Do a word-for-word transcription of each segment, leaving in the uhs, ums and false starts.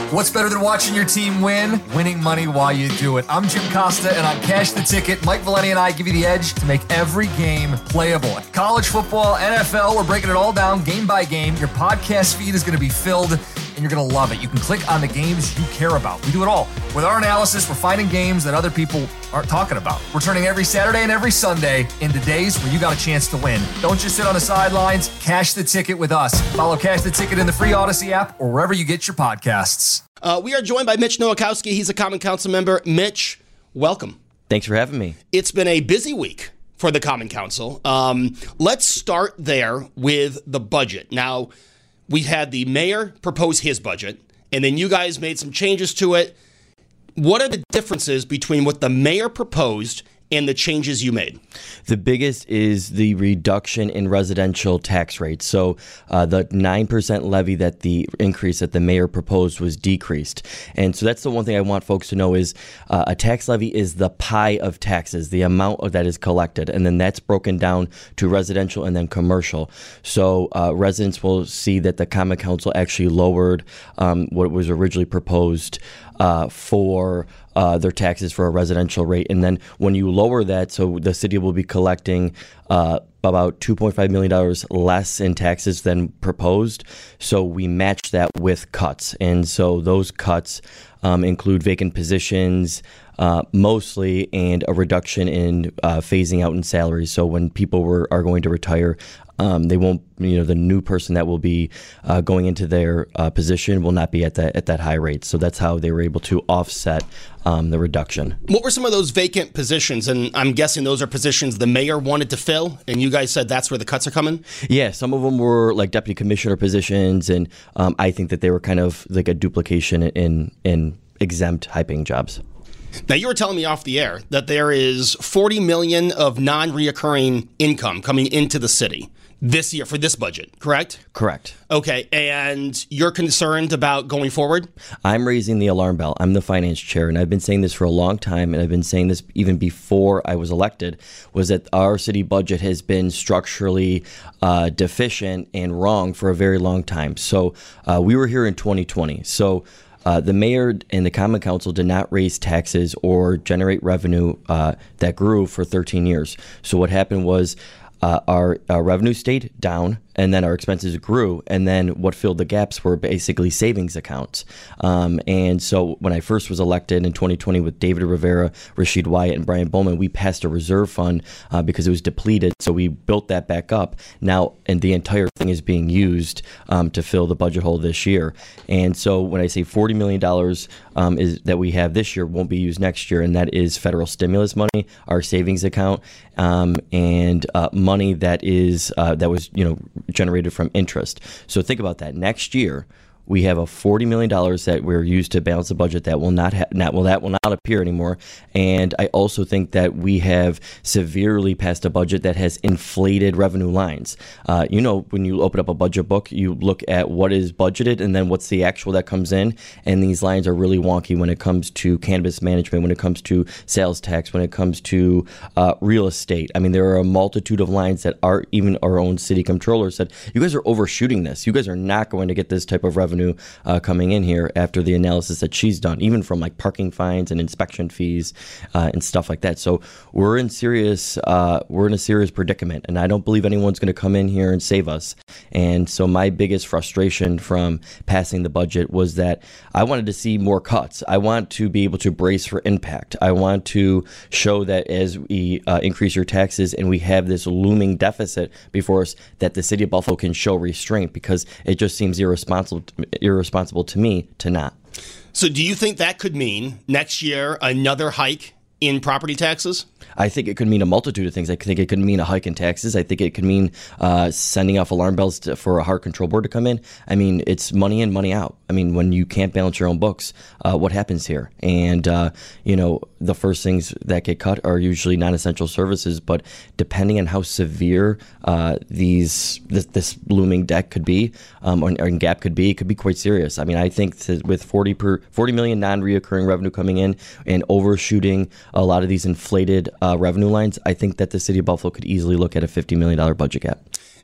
What's better than watching your team win? Winning money while you do it. I'm Jim Costa, and on Cash the Ticket, Mike Valeni and I give you the edge to make every game playable. College football, N F L, we're breaking it all down game by game. Your podcast feed is going to be filled, and you're going to love it. You can click on the games you care about. We do it all. With our analysis, we're finding games that other people aren't talking about. We're turning every Saturday and every Sunday into days where you got a chance to win. Don't just sit on the sidelines. Cash the Ticket with us. Follow Cash the Ticket in the free Odyssey app or wherever you get your podcasts. Uh, we are joined by Mitch Nowakowski. He's a Common Council member. Mitch, welcome. Thanks for having me. It's been a busy week for the Common Council. Um, let's start there with the budget. Now, we had the mayor propose his budget, and then you guys made some changes to it. What are the differences between what the mayor proposed and the changes you made? The biggest is the reduction in residential tax rates. So uh, the nine percent levy that the increase that the mayor proposed was decreased. And so that's the one thing I want folks to know is uh, a tax levy is the pie of taxes, the amount of that is collected. And then that's broken down to residential and then commercial. So uh, residents will see that the Common Council actually lowered um, what was originally proposed uh, for Uh, their taxes for a residential rate. And then when you lower that, so the city will be collecting uh, about two point five million dollars less in taxes than proposed. So we match that with cuts. And so those cuts um, include vacant positions, Uh, mostly, and a reduction in uh, phasing out in salaries. So when people were are going to retire, um, they won't, you know, the new person that will be uh, going into their uh, position will not be at that at that high rate. So that's how they were able to offset um, the reduction. What were some of those vacant positions? And I'm guessing those are positions the mayor wanted to fill, and you guys said that's where the cuts are coming? Yeah, some of them were like deputy commissioner positions, and um, I think that they were kind of like a duplication in in exempt high-paying jobs. Now, you were telling me off the air that there is forty million dollars of non-reoccurring income coming into the city this year for this budget, correct? Correct. Okay, and you're concerned about going forward? I'm raising the alarm bell. I'm the finance chair, and I've been saying this for a long time, and I've been saying this even before I was elected, was that our city budget has been structurally uh, deficient and wrong for a very long time. So uh, we were here in twenty twenty. So Uh, the mayor and the Common Council did not raise taxes or generate revenue uh, that grew for thirteen years. So what happened was uh, our, our revenue stayed down, and then our expenses grew, and then what filled the gaps were basically savings accounts. Um, and so when I first was elected in twenty twenty with David Rivera, Rashid Wyatt, and Brian Bowman, we passed a reserve fund uh, because it was depleted, so we built that back up. Now, and the entire thing is being used um, to fill the budget hole this year. And so when I say forty million dollars um, is that we have this year won't be used next year, and that is federal stimulus money, our savings account, um, and uh, money that is uh, that was, you know, generated from interest. So think about that. Next year, we have a forty million dollars that we're used to balance the budget that will not ha- not well that will not appear anymore. And I also think that we have severely passed a budget that has inflated revenue lines. Uh, you know, when you open up a budget book, you look at what is budgeted and then what's the actual that comes in. And these lines are really wonky when it comes to cannabis management, when it comes to sales tax, when it comes to uh, real estate. I mean, there are a multitude of lines that are even our own city comptroller said, you guys are overshooting this. You guys are not going to get this type of revenue Uh, coming in here after the analysis that she's done, even from like parking fines and inspection fees uh, and stuff like that. So we're in serious uh, we're in a serious predicament, and I don't believe anyone's going to come in here and save us. And so my biggest frustration from passing the budget was that I wanted to see more cuts. I want to be able to brace for impact. I want to show that as we uh, increase your taxes and we have this looming deficit before us, that the city of Buffalo can show restraint, because it just seems irresponsible irresponsible to me to not. So do you think that could mean next year another hike in property taxes? I think it could mean a multitude of things. I think it could mean a hike in taxes. I think it could mean uh, sending off alarm bells to, for a heart control board to come in. I mean, it's money in, money out. I mean, when you can't balance your own books, uh, what happens here? And, uh, you know, the first things that get cut are usually non-essential services. But depending on how severe uh, these this, this looming debt could be, um, or, or gap could be, it could be quite serious. I mean, I think that with forty per forty million non-reoccurring revenue coming in and overshooting a lot of these inflated uh, revenue lines, I think that the city of Buffalo could easily look at a fifty million dollars budget gap.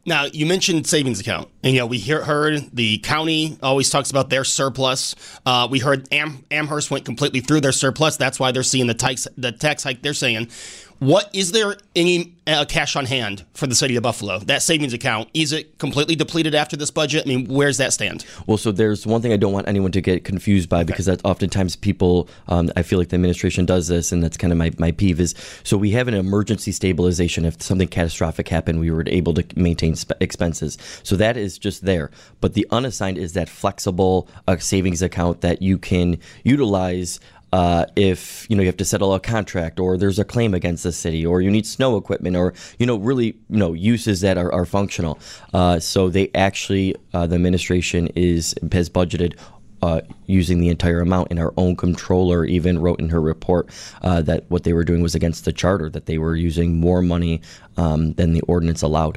Now, you mentioned savings account. And, you know, we hear, heard the county always talks about their surplus. Uh, we heard Am- Amherst went completely through their surplus. That's why they're seeing the tax, the tax hike they're saying. What is there any uh, cash on hand for the city of Buffalo? That savings account, is it completely depleted after this budget? I mean, where's that stand? Well, so there's one thing I don't want anyone to get confused by, because okay. that oftentimes people, um, I feel like the administration does this, and that's kind of my, my peeve is, so we have an emergency stabilization. If something catastrophic happened, we were able to maintain sp- expenses. So that is just there. But the unassigned is that flexible uh, savings account that you can utilize Uh, if you know you have to settle a contract, or there's a claim against the city, or you need snow equipment, or you know really you know uses that are, are functional. Uh, so they actually uh, the administration is has budgeted uh, using the entire amount, and our own controller even wrote in her report uh, that what they were doing was against the charter, that they were using more money um, than the ordinance allowed.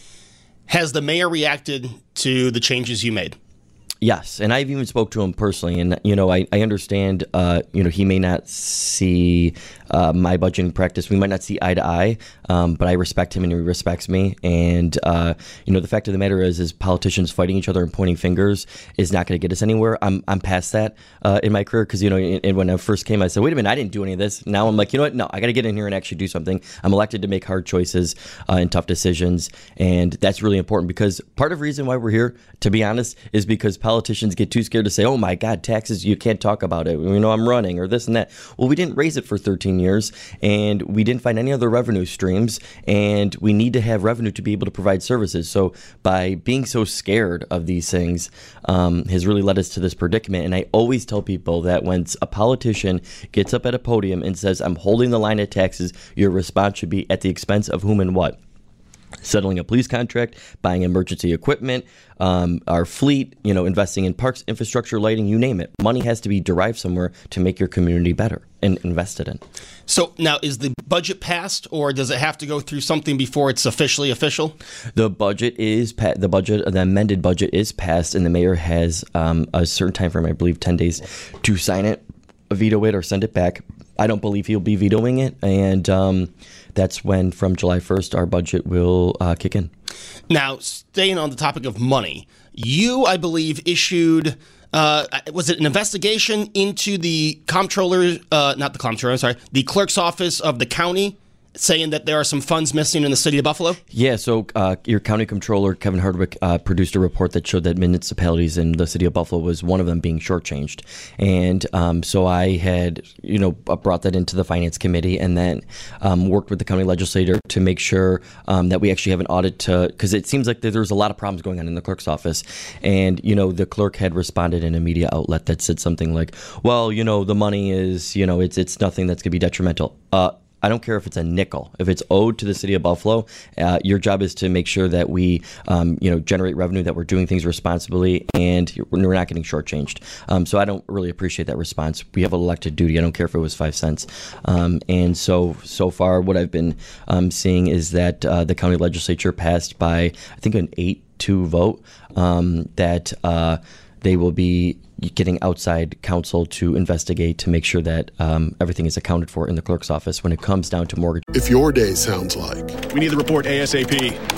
Has the mayor reacted to the changes you made? Yes, and I've even spoke to him personally, and you know, I, I understand. Uh, you know, he may not see uh, my budgeting practice. We might not see eye to eye, um, but I respect him and he respects me. And uh, you know, the fact of the matter is, is politicians fighting each other and pointing fingers is not going to get us anywhere. I'm I'm past that uh, in my career, because you know, and when I first came, I said, wait a minute, I didn't do any of this. Now I'm like, you know what? No, I got to get in here and actually do something. I'm elected to make hard choices uh, and tough decisions, and that's really important, because part of the reason why we're here, to be honest, is because politicians get too scared to say, oh my God, taxes, you can't talk about it. You know, I'm running, or this and that. Well, we didn't raise it for thirteen years, and we didn't find any other revenue streams, and we need to have revenue to be able to provide services. So by being so scared of these things um, has really led us to this predicament. And I always tell people that when a politician gets up at a podium and says, I'm holding the line at taxes, your response should be, at the expense of whom and what? Settling a police contract, buying emergency equipment, um, our fleet, you know, investing in parks, infrastructure, lighting, you name it. Money has to be derived somewhere to make your community better and invested in. So now, is the budget passed, or does it have to go through something before it's officially official? The budget is pa- the budget, the amended budget is passed, and the mayor has um, a certain time frame, I believe, ten days to sign it, veto it, or send it back. I don't believe he'll be vetoing it, and um, that's when, from July first, our budget will uh, kick in. Now, staying on the topic of money, you, I believe, issued, uh, was it an investigation into the comptroller, uh, not the comptroller, I'm sorry, the clerk's office of the county, saying that there are some funds missing in the city of Buffalo? Yeah, so uh, your county comptroller, Kevin Hardwick, uh, produced a report that showed that municipalities in the city of Buffalo was one of them being shortchanged. And um, so I had, you know, brought that into the finance committee, and then um, worked with the county legislator to make sure um, that we actually have an audit to, because it seems like there's a lot of problems going on in the clerk's office. And, you know, the clerk had responded in a media outlet that said something like, well, you know, the money is, you know, it's it's nothing that's going to be detrimental. Uh, I don't care if it's a nickel. If it's owed to the city of Buffalo, uh, your job is to make sure that we, um, you know, generate revenue, that we're doing things responsibly, and we're not getting shortchanged. Um, so I don't really appreciate that response. We have an elected duty. I don't care if it was five cents. Um, and so, so far, what I've been um, seeing is that uh, the county legislature passed by, I think, an eight two vote um, that uh, they will be getting outside counsel to investigate to make sure that um, everything is accounted for in the clerk's office when it comes down to mortgage. If your day sounds like, we need the report ASAP,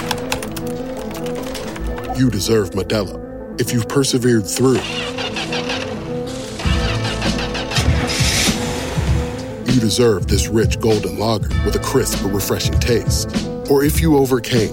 you deserve Modelo. If you've persevered through, you deserve this rich golden lager with a crisp but refreshing taste. Or if you overcame.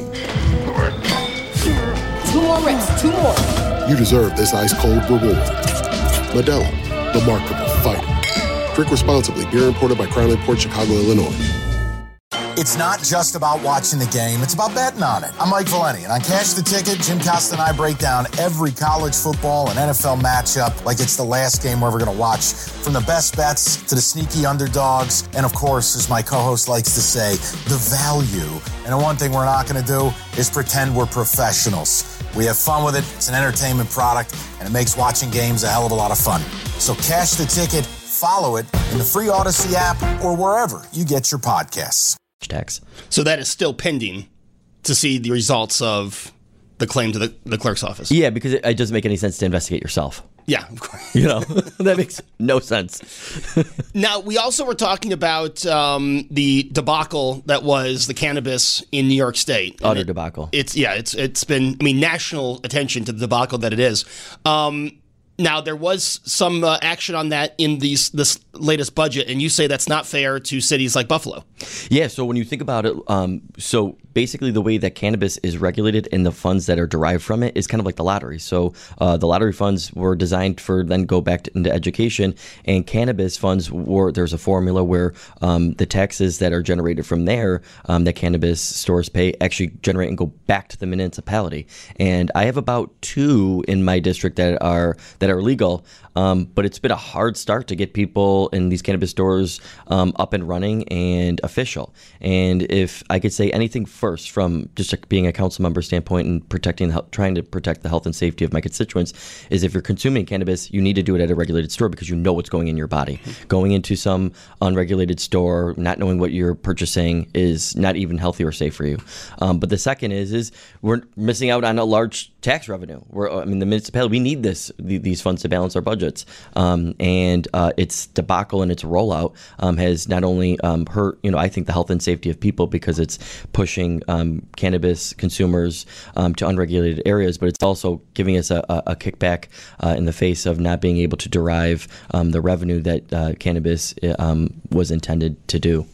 Two more reps, two more. You deserve this ice-cold reward. Modelo, the Remarkable Fighter. Drink responsibly. Beer imported by Crown Imports, Chicago, Illinois. It's not just about watching the game, it's about betting on it. I'm Mike Valeni, and on Cash the Ticket, Jim Costa and I break down every college football and N F L matchup like it's the last game we're ever going to watch. From the best bets to the sneaky underdogs, and of course, as my co-host likes to say, the value. And the one thing we're not going to do is pretend we're professionals. We have fun with it, it's an entertainment product, and it makes watching games a hell of a lot of fun. So Cash the Ticket, follow it in the free Odyssey app or wherever you get your podcasts. Tax. So that is still pending to see the results of the claim to the, the clerk's office. Yeah, because it, it doesn't make any sense to investigate yourself. Yeah, of course. You know, that makes no sense. Now, we also were talking about um, the debacle that was the cannabis in New York State. Utter it, debacle. It's yeah, it's it's been I mean national attention to the debacle that it is. Um, Now, there was some uh, action on that in these, this latest budget, and you say that's not fair to cities like Buffalo. Yeah, so when you think about it, um, so basically the way that cannabis is regulated and the funds that are derived from it is kind of like the lottery. So uh, the lottery funds were designed for then go back to, into education, and cannabis funds were, there's a formula where um, the taxes that are generated from there um, that cannabis stores pay actually generate and go back to the municipality. And I have about two in my district that are that are legal, um, but it's been a hard start to get people in these cannabis stores um, up and running and official. And if I could say anything first from just being a council member standpoint and protecting, the, trying to protect the health and safety of my constituents, is if you're consuming cannabis, you need to do it at a regulated store because you know what's going in your body. Going into some unregulated store, not knowing what you're purchasing is not even healthy or safe for you. Um, but the second is, is we're missing out on a large tax revenue. We're, I mean, the municipality, we need this, the, these funds to balance our budgets. Um, and uh, its debacle and its rollout um, has not only um, hurt, you know, I think the health and safety of people because it's pushing um, cannabis consumers um, to unregulated areas, but it's also giving us a, a, a kickback uh, in the face of not being able to derive um, the revenue that uh, cannabis um, was intended to do.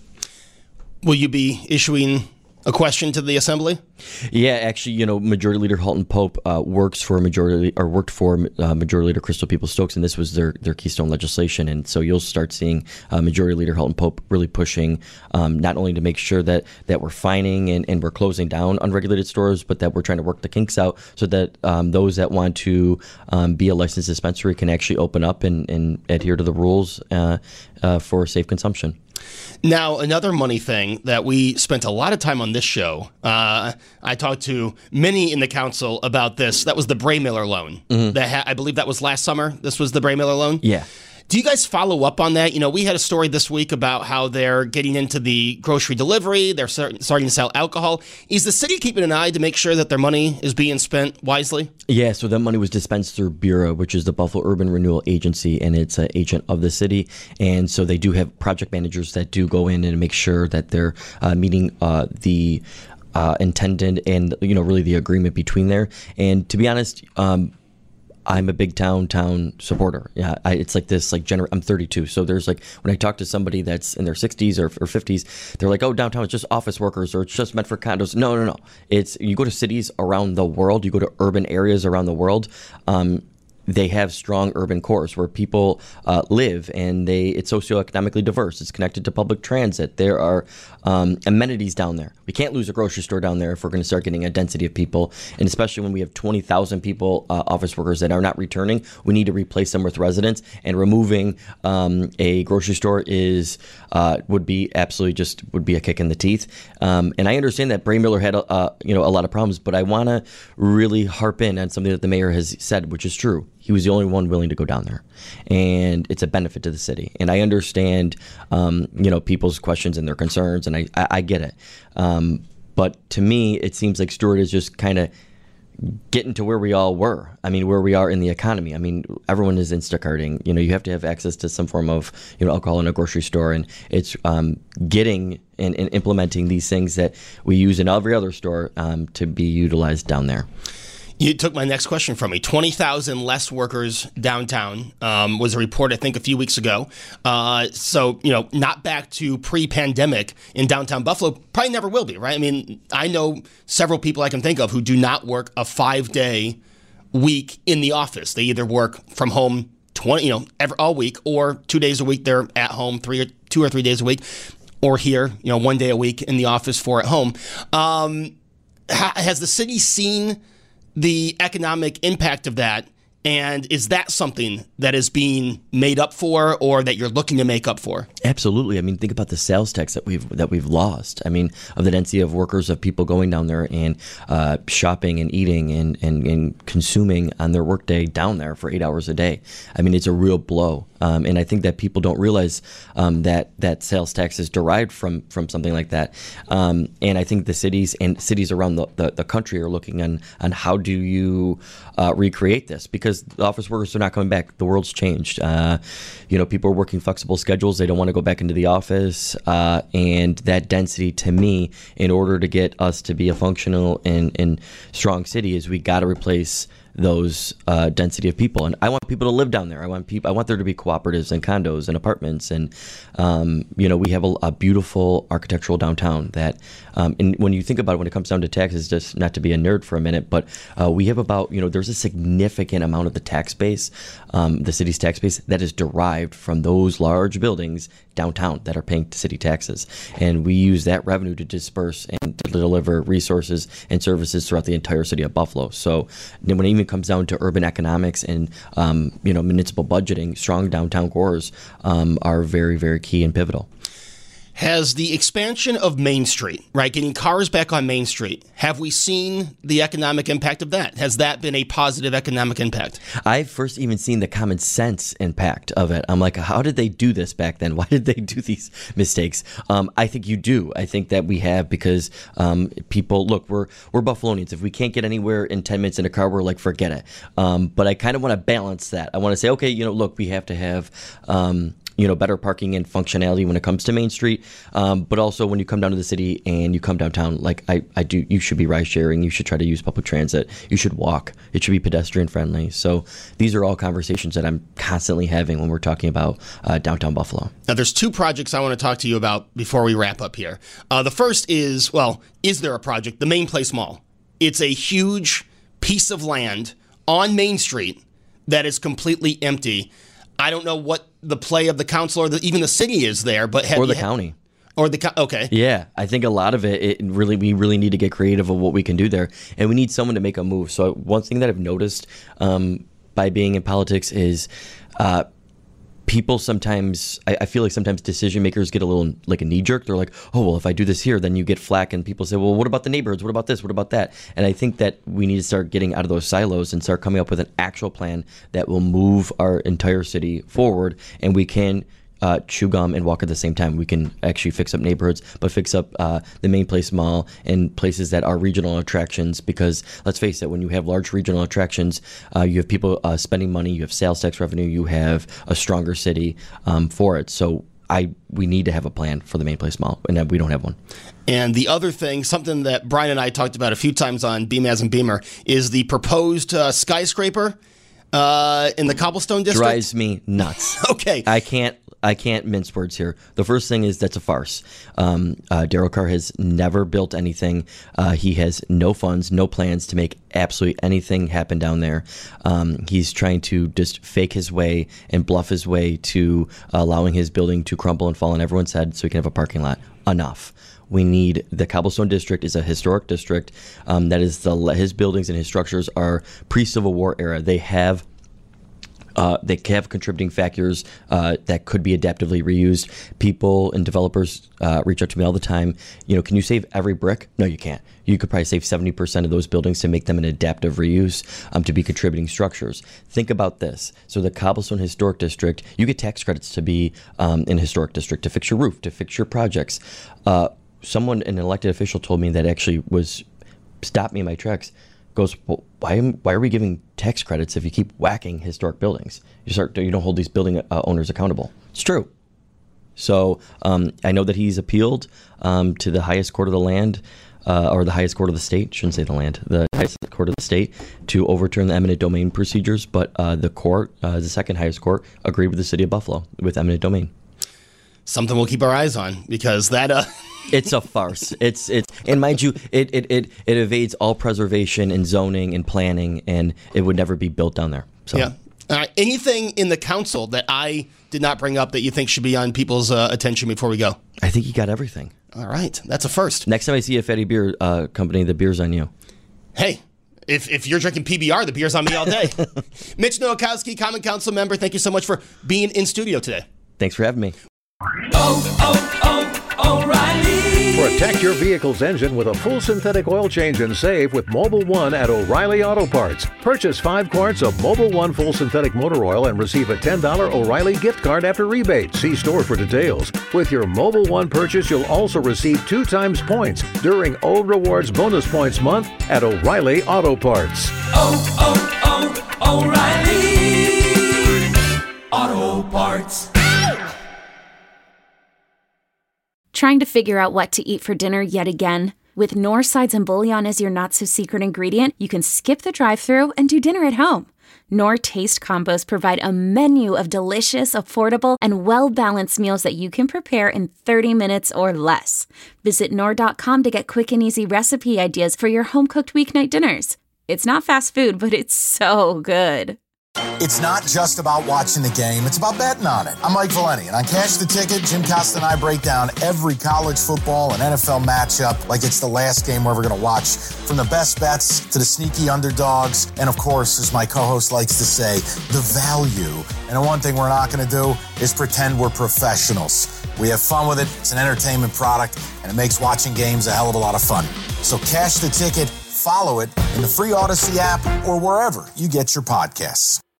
Will you be issuing a question to the assembly? Yeah, actually, you know, Majority Leader Halton Pope uh, works for majority or worked for uh, Majority Leader Crystal Peoples-Stokes, and this was their their keystone legislation. And so you'll start seeing uh, Majority Leader Halton Pope really pushing um, not only to make sure that that we're fining and, and we're closing down unregulated stores, but that we're trying to work the kinks out so that um, those that want to um, be a licensed dispensary can actually open up and, and adhere to the rules uh, uh, for safe consumption. Now, another money thing that we spent a lot of time on this show, uh, I talked to many in the council about this. That was the Braemiller loan. Mm-hmm. That ha- I believe that was last summer. This was the Braemiller loan? Yeah. Do you guys follow up on that? You know, we had a story this week about how they're getting into the grocery delivery. They're starting to sell alcohol. Is the city keeping an eye to make sure that their money is being spent wisely? Yeah, so that money was dispensed through Bureau, which is the Buffalo Urban Renewal Agency, and it's an agent of the city. And so they do have project managers that do go in and make sure that they're uh, meeting uh, the uh, intended and, you know, really the agreement between there. And to be honest, um, I'm a big town town supporter. Yeah, I, it's like this, like gener- I'm thirty-two, so there's like when I talk to somebody that's in their sixties or, or fifties, they're like, "Oh, downtown is just office workers, or it's just meant for condos." No, no, no. It's you go to cities around the world, you go to urban areas around the world. Um, they have strong urban cores where people uh, live, and they it's socioeconomically diverse. It's connected to public transit. There are um, amenities down there. We can't lose a grocery store down there if we're going to start getting a density of people, and especially when we have twenty thousand people, uh, office workers that are not returning, we need to replace them with residents, and removing um, a grocery store is uh, would be absolutely just would be a kick in the teeth. Um, and I understand that Braemiller had a, uh, you know a lot of problems, but I want to really harp in on something that the mayor has said, which is true. He was the only one willing to go down there, and it's a benefit to the city. And I understand, um, you know, people's questions and their concerns, and I, I, I get it. Um, but to me, it seems like Stewart is just kind of getting to where we all were. I mean, where we are in the economy. I mean, everyone is Instacarting. You know, you have to have access to some form of, you know, alcohol in a grocery store, and it's um, getting and, and implementing these things that we use in every other store um, to be utilized down there. You took my next question from me. twenty thousand less workers downtown um, was a report, I think, a few weeks ago. Uh, so, you know, not back to pre-pandemic in downtown Buffalo. Probably never will be, right? I mean, I know several people I can think of who do not work a five-day week in the office. They either work from home twenty, you know, every, all week, or two days a week they're at home, three or two or three days a week, or here, you know, one day a week in the office, four at home. Um, ha- has the city seen the economic impact of that, and is that something that is being made up for, or that you're looking to make up for? Absolutely. I mean, think about the sales tax that we've that we've lost. I mean, of the density of workers, of people going down there and uh, shopping and eating and, and, and consuming on their workday down there for eight hours a day. I mean, it's a real blow Um, and I think that people don't realize um, that that sales tax is derived from from something like that. Um, and I think the cities and cities around the, the, the country are looking on, on how do you uh, recreate this, because the office workers are not coming back. The world's changed. Uh, you know, people are working flexible schedules. They don't want to go back into the office. Uh, and that density, to me, in order to get us to be a functional and, and strong city, is we got to replace those uh, density of people. And I want people to live down there. I want people. I want there to be cooperatives and condos and apartments. And um, you know, we have a, a beautiful architectural downtown that. Um, and when you think about it, when it comes down to taxes, just not to be a nerd for a minute, but uh, we have about you know, there's a significant amount of the tax base, um, the city's tax base, that is derived from those large buildings downtown that are paying city taxes, and we use that revenue to disperse and to deliver resources and services throughout the entire city of Buffalo. So when it even comes down to urban economics and um, you know, municipal budgeting, strong downtown cores um, are very, very key and pivotal. Has the expansion of Main Street, right, getting cars back on Main Street, have we seen the economic impact of that? Has that been a positive economic impact? I've first even seen the common sense impact of it. I'm like, how did they do this back then? Why did they do these mistakes? Um, I think you do. I think that we have, because um, people, look, we're we're Buffalonians. If we can't get anywhere in ten minutes in a car, we're like, forget it. Um, but I kind of want to balance that. I want to say, okay, you know, look, we have to have um, you know, better parking and functionality when it comes to Main Street. Um, but also when you come down to the city and you come downtown, like I, I do, you should be ride sharing. You should try to use public transit. You should walk. It should be pedestrian friendly. So these are all conversations that I'm constantly having when we're talking about uh, downtown Buffalo. Now, there's two projects I want to talk to you about before we wrap up here. Uh, the first is, well, is there a project? The Main Place Mall. It's a huge piece of land on Main Street that is completely empty. I don't know what the play of the council or the, even the city is there, but have or the you, county. Or the okay, yeah, I think a lot of it, it really we really need to get creative of what we can do there, and we need someone to make a move. So one thing that I've noticed um, by being in politics is uh, people sometimes, I, I feel like sometimes decision makers get a little like a knee jerk. They're like, oh well, if I do this here, then you get flack, and people say, well, what about the neighborhoods? What about this? What about that? And I think that we need to start getting out of those silos and start coming up with an actual plan that will move our entire city forward, and we can. Uh, chew gum and walk at the same time. We can actually fix up neighborhoods, but fix up uh, the Main Place Mall and places that are regional attractions, because let's face it, when you have large regional attractions, uh, you have people uh, spending money, you have sales tax revenue, you have a stronger city um, for it. So I we need to have a plan for the Main Place Mall, and we don't have one. And the other thing, something that Brian and I talked about a few times on B M A S and Beamer, is the proposed uh, skyscraper uh, in the Cobblestone District. Drives me nuts. Okay. I can't I can't mince words here. The first thing is that's a farce. Um, uh, Darrell Carr has never built anything. Uh, he has no funds, no plans to make absolutely anything happen down there. Um, he's trying to just fake his way and bluff his way to uh, allowing his building to crumble and fall on everyone's head so he can have a parking lot. Enough. We need the Cobblestone District is a historic district. Um, that is the his buildings and his structures are pre-Civil War era. They have Uh, they have contributing factors uh, that could be adaptively reused. People and developers uh, reach out to me all the time. You know, can you save every brick? No, you can't. You could probably save seventy percent of those buildings to make them an adaptive reuse um, to be contributing structures. Think about this. So the Cobblestone Historic District, you get tax credits to be um, in a historic district, to fix your roof, to fix your projects. Uh, someone, an elected official told me that actually was, stopped me in my tracks. Goes, well, why am, why are we giving tax credits if you keep whacking historic buildings? You start you don't hold these building uh, owners accountable. It's true. So um, I know that he's appealed um, to the highest court of the land, uh, or the highest court of the state. Shouldn't say the land. The highest court of the state to overturn the eminent domain procedures. But uh, the court, uh, the second highest court, agreed with the city of Buffalo with eminent domain. Something we'll keep our eyes on, because that uh it's a farce. It's it's and mind you, it, it it it evades all preservation and zoning and planning, and it would never be built down there. So yeah. All right. Anything in the council that I did not bring up that you think should be on people's uh, attention before we go? I think you got everything. All right, that's a first. Next time I see a Fatty Beer uh, company, the beer's on you. Hey. If if you're drinking P B R, the beer's on me all day. Mitch Nowakowski, Common Council member, thank you so much for being in studio today. Thanks for having me. Oh, oh, oh, O'Reilly. Protect your vehicle's engine with a full synthetic oil change and save with Mobil one at O'Reilly Auto Parts. Purchase five quarts of Mobil one full synthetic motor oil and receive a ten dollars O'Reilly gift card after rebate. See store for details. With your Mobil one purchase, you'll also receive two times points during O Rewards Bonus Points Month at O'Reilly Auto Parts. Oh, oh, oh, O'Reilly Auto Parts. Trying to figure out what to eat for dinner yet again? With Knorr sides and bouillon as your not-so-secret ingredient, you can skip the drive-thru and do dinner at home. Knorr Taste Combos provide a menu of delicious, affordable, and well-balanced meals that you can prepare in thirty minutes or less. Visit Knorr dot com to get quick and easy recipe ideas for your home-cooked weeknight dinners. It's not fast food, but it's so good. It's not just about watching the game, it's about betting on it. I'm Mike Valeni, and on Cash the Ticket, Jim Costa and I break down every college football and N F L matchup like it's the last game we're ever going to watch, from the best bets to the sneaky underdogs, and of course, as my co-host likes to say, the value. And the one thing we're not going to do is pretend we're professionals. We have fun with it, it's an entertainment product, and it makes watching games a hell of a lot of fun. So Cash the Ticket, follow it in the free Odyssey app or wherever you get your podcasts.